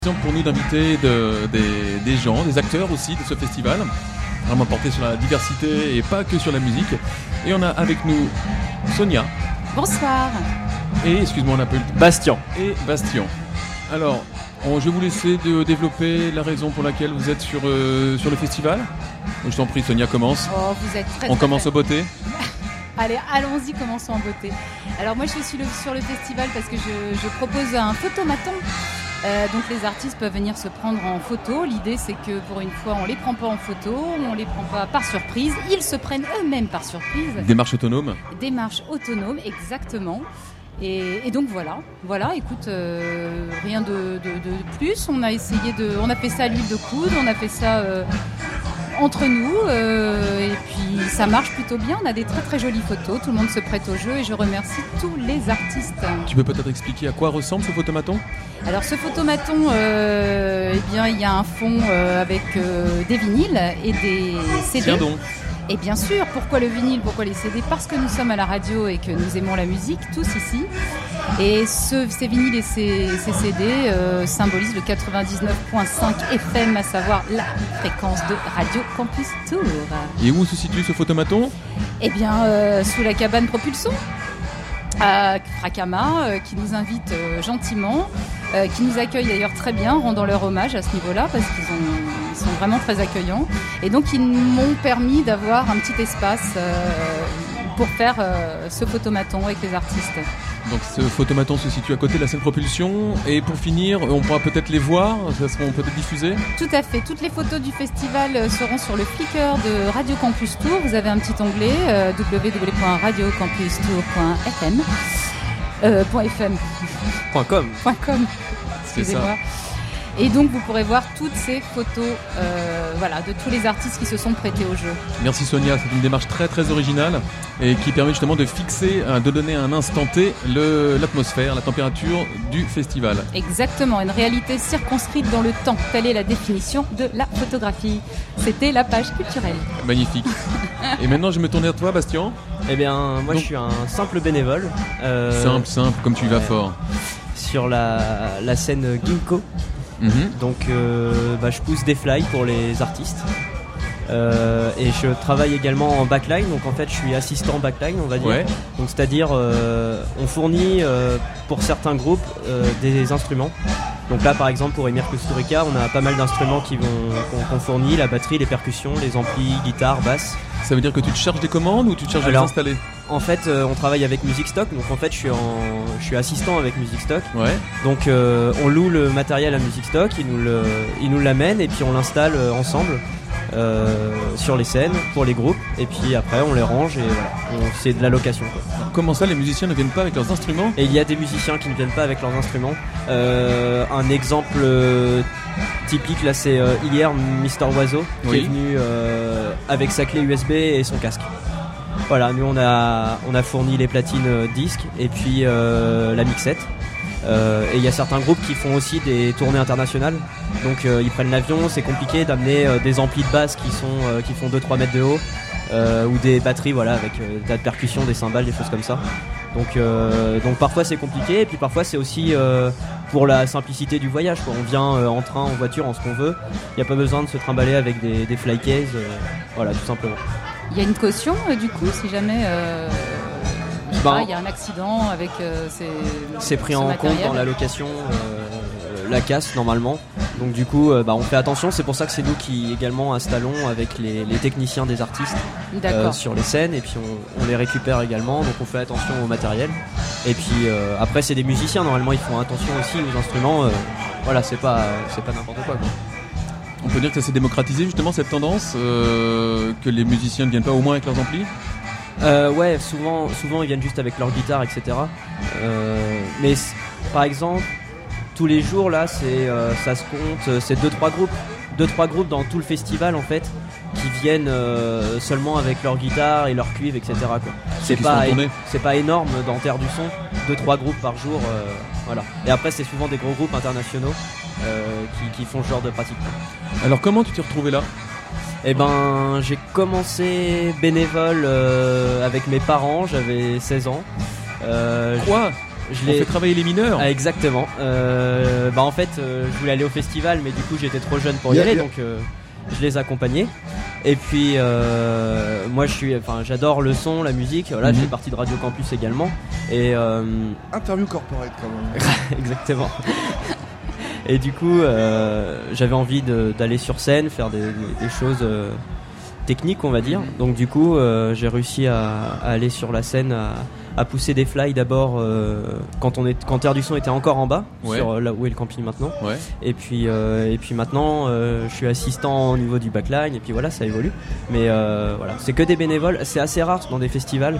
Pour nous d'inviter des gens, des acteurs aussi de ce festival, vraiment porté sur la diversité et pas que sur la musique. Et on a avec nous Sonia. Bonsoir. Et, excuse-moi, on appelle Bastien. Et Bastien. Alors, je vais vous laisser développer la raison pour laquelle vous êtes sur le festival. Je t'en prie, Sonia, commence. Oh, vous êtes très On commence au beauté. Allez, allons-y, commençons en beauté. Alors moi, je suis sur le festival parce que je propose un photomaton. Donc les artistes peuvent venir se prendre en photo. L'idée, c'est que pour une fois, on les prend pas en photo, on les prend pas par surprise. Ils se prennent eux-mêmes par surprise. Démarche autonome. Démarche autonome, exactement. Et donc voilà. Écoute, rien de plus. On a fait ça à l'huile de coude, on a fait ça entre nous, et puis ça marche plutôt bien. On a des très très jolies photos. Tout le monde se prête au jeu et je remercie tous les artistes. Tu peux peut-être expliquer à quoi ressemble ce photomaton ? Alors ce photomaton, il y a un fond avec des vinyles et des CD. Tiens donc. Et bien sûr, pourquoi le vinyle, pourquoi les CD ? Parce que nous sommes à la radio et que nous aimons la musique, tous ici. Et ces vinyles et ces CD symbolisent le 99.5 FM, à savoir la fréquence de Radio Campus Tour. Et où se situe ce photomaton ? Eh bien, sous la cabane Propulsion, à Fracama, qui nous invite gentiment, qui nous accueille d'ailleurs très bien, rendant leur hommage à ce niveau-là, parce qu'ils sont vraiment très accueillants. Et donc, ils m'ont permis d'avoir un petit espace pour faire ce photomaton avec les artistes. Donc ce photomaton se situe à côté de la scène Propulsion. Et pour finir, on pourra peut-être les voir, ça seront peut-être diffusées. Tout à fait, toutes les photos du festival seront sur le Flickr de Radio Campus Tour. Vous avez un petit onglet www.radiocampustour.fm .com. Excusez-moi. Et donc vous pourrez voir toutes ces photos de tous les artistes qui se sont prêtés au jeu. Merci Sonia, c'est une démarche très très originale et qui permet justement de fixer, de donner à un instant T l'atmosphère, la température du festival. Exactement, une réalité circonscrite dans le temps. Telle est la définition de la photographie. C'était la page culturelle. Magnifique. Et maintenant je vais me tourner vers toi Bastien. Eh bien moi je suis un simple bénévole. Simple, comme tu y vas fort. Sur la scène Ginkgo. Donc je pousse des fly pour les artistes et je travaille également en backline, donc en fait je suis assistant backline on va dire. Ouais. Donc c'est-à-dire on fournit pour certains groupes des instruments. Donc là par exemple pour Emir Kusturica on a pas mal d'instruments qu'on fournit, la batterie, les percussions, les amplis, guitare, basse. Ça veut dire que tu te charges des commandes ou tu te charges de les installer ? En fait on travaille avec Music Stock, donc en fait je suis assistant avec Music Stock. Ouais. Donc on loue le matériel à Music Stock, ils nous l'amènent et puis on l'installe ensemble sur les scènes pour les groupes et puis après on les range et voilà, c'est de la location quoi. Alors, comment ça les musiciens ne viennent pas avec leurs instruments ? Et il y a des musiciens qui ne viennent pas avec leurs instruments. Un exemple typique là c'est hier Mister Oiseau qui est venu avec sa clé USB et son casque. Voilà, nous on a fourni les platines disques et puis la mixette. Et il y a certains groupes qui font aussi des tournées internationales. Donc ils prennent l'avion, c'est compliqué d'amener des amplis de basse qui font 2-3 mètres de haut ou des batteries avec de la percussion, des cymbales, des choses comme ça. Donc parfois c'est compliqué et puis parfois c'est aussi pour la simplicité du voyage quoi. On vient en train, en voiture, en ce qu'on veut. Il n'y a pas besoin de se trimballer avec des fly cases, voilà tout simplement. Il y a une caution du coup si jamais il y a un accident avec c'est pris en compte dans la location, la casse normalement. Donc du coup on fait attention, c'est pour ça que c'est nous qui également installons avec les techniciens des artistes sur les scènes et puis on les récupère également, donc on fait attention au matériel. Et puis après c'est des musiciens, normalement ils font attention aussi aux instruments, c'est pas n'importe quoi. On peut dire que ça s'est démocratisé justement cette tendance, que les musiciens ne viennent pas au moins avec leurs amplis ? Ouais, souvent ils viennent juste avec leur guitare, etc. Mais par exemple, tous les jours là, ça se compte, c'est 2-3 groupes dans tout le festival en fait, qui viennent seulement avec leur guitare et leur cuivre, etc. quoi. C'est pas énorme dans Terre du Son, 2-3 groupes par jour, voilà. Et après c'est souvent des gros groupes internationaux qui font ce genre de pratique. Alors comment tu t'es retrouvé là ? Eh ben, j'ai commencé bénévole avec mes parents, j'avais 16 ans. Quoi ? On fait travailler les mineurs. Ah, exactement. En fait, je voulais aller au festival, mais du coup j'étais trop jeune pour y aller, donc je les accompagnais. Et puis moi j'adore le son, la musique. Là, je fais partie de Radio Campus également. Et interview corporate quand même. Exactement. Et du coup, j'avais envie d'aller sur scène, faire des choses techniques, on va dire. Donc du coup, j'ai réussi à aller sur la scène, à pousser des fly d'abord quand Terre du Son était encore en bas, sur là où est le camping maintenant. Ouais. Et puis maintenant, je suis assistant au niveau du backline. Et puis voilà, ça évolue. Mais voilà, c'est que des bénévoles. C'est assez rare dans des festivals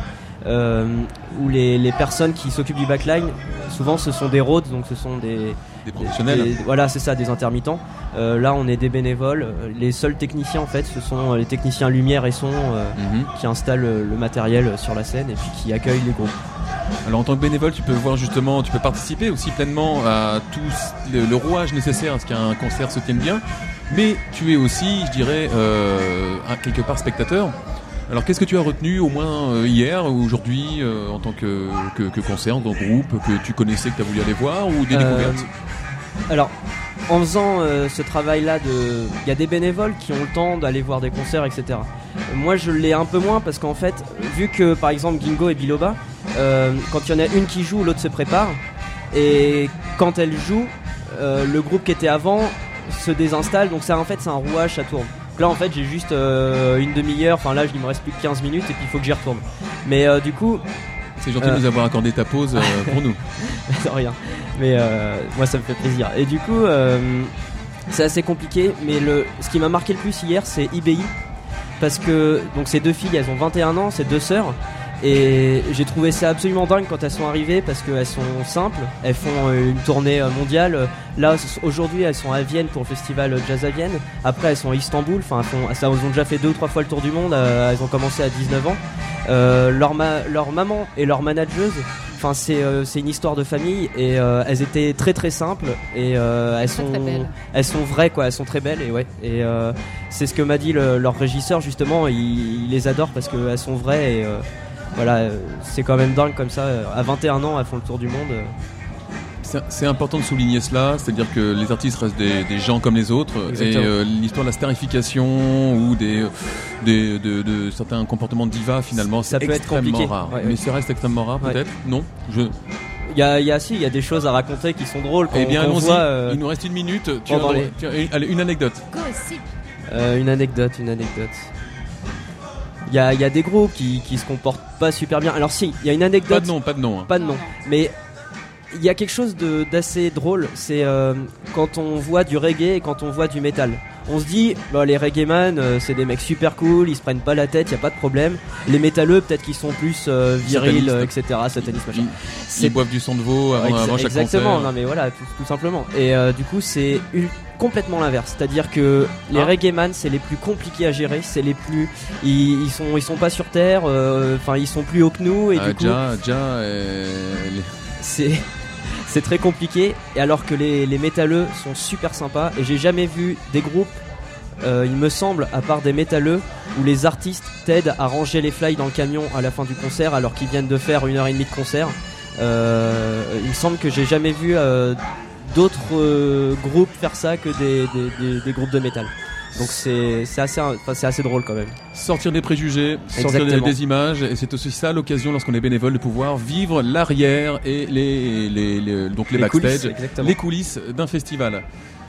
où les personnes qui s'occupent du backline, souvent ce sont des roads, donc ce sont des professionnels. Voilà, c'est ça, des intermittents. Là, on est des bénévoles. Les seuls techniciens, en fait, ce sont les techniciens lumière et son qui installent le matériel sur la scène et puis qui accueillent les groupes. Alors, en tant que bénévole, tu peux participer aussi pleinement à tout le rouage nécessaire à ce qu'un concert se tienne bien. Mais tu es aussi, je dirais, quelque part spectateur. Alors, qu'est-ce que tu as retenu, au moins hier ou aujourd'hui, en tant que concert, en tant que groupe, que tu connaissais, que tu as voulu aller voir, ou des découvertes ? Alors, en faisant ce travail-là, il y a des bénévoles qui ont le temps d'aller voir des concerts, etc. Moi, je l'ai un peu moins parce qu'en fait, vu que par exemple Gingo et Biloba, quand il y en a une qui joue, l'autre se prépare, et quand elle joue, le groupe qui était avant se désinstalle, donc ça, en fait, c'est un rouage, ça tourne. Là, en fait, j'ai juste une demi-heure, enfin là, il me reste plus que 15 minutes et puis il faut que j'y retourne. Mais du coup... C'est gentil de nous avoir accordé ta pause pour nous. De rien. Mais moi, ça me fait plaisir. Et du coup, c'est assez compliqué. Mais ce qui m'a marqué le plus hier, c'est IBI. Parce que donc, ces deux filles, elles ont 21 ans, c'est deux sœurs. Et j'ai trouvé ça absolument dingue quand elles sont arrivées parce qu'elles sont simples, elles font une tournée mondiale. Là aujourd'hui elles sont à Vienne pour le festival Jazz à Vienne. Après elles sont à Istanbul, elles ont déjà fait 2 ou 3 fois le tour du monde. Elles ont commencé à 19 ans. Leur maman et leur manageuse, c'est une histoire de famille et elles étaient très très simples et elles sont vraies quoi, elles sont très belles et c'est ce que m'a dit leur régisseur justement. Il les adore parce qu'elles sont vraies et voilà, c'est quand même dingue comme ça. À 21 ans, elles font le tour du monde. C'est important de souligner cela, c'est-à-dire que les artistes restent des gens comme les autres. Exactement. Et l'histoire de la starification ou de certains comportements de diva, finalement, ça c'est extrêmement rare. Mais ça reste extrêmement rare, peut-être. Non. Il y a des choses à raconter qui sont drôles. Eh bien, allons-y. Il nous reste 1 minute. Allez, une anecdote. Une anecdote. Il y a des groupes qui se comportent pas super bien. Alors si, il y a une anecdote. Pas de nom. Pas de nom. Mais il y a quelque chose d'assez drôle. C'est quand on voit du reggae et quand on voit du métal. On se dit, les reggaeman, c'est des mecs super cool, ils se prennent pas la tête, y a pas de problème. Les métalleux, peut-être qu'ils sont plus virils, etc. Satanistes, machin. Ils boivent du sang de veau avant chaque concert. Exactement, non mais voilà, tout simplement. Et du coup, c'est complètement l'inverse, c'est-à-dire que les reggaeman, c'est les plus compliqués à gérer, c'est les plus, ils sont pas sur terre, ils sont plus hauts que nous et du coup, c'est très compliqué. Et alors que les métalleux sont super sympas et j'ai jamais vu des groupes, il me semble, à part des métalleux, où les artistes t'aident à ranger les fly dans le camion à la fin du concert alors qu'ils viennent de faire 1h30 de concert. Il me semble que j'ai jamais vu d'autres groupes faire ça que des groupes de métal. Donc c'est assez drôle quand même. Sortir des préjugés, sortir des images, et c'est aussi ça l'occasion lorsqu'on est bénévole de pouvoir vivre l'arrière et les backstage, les coulisses d'un festival.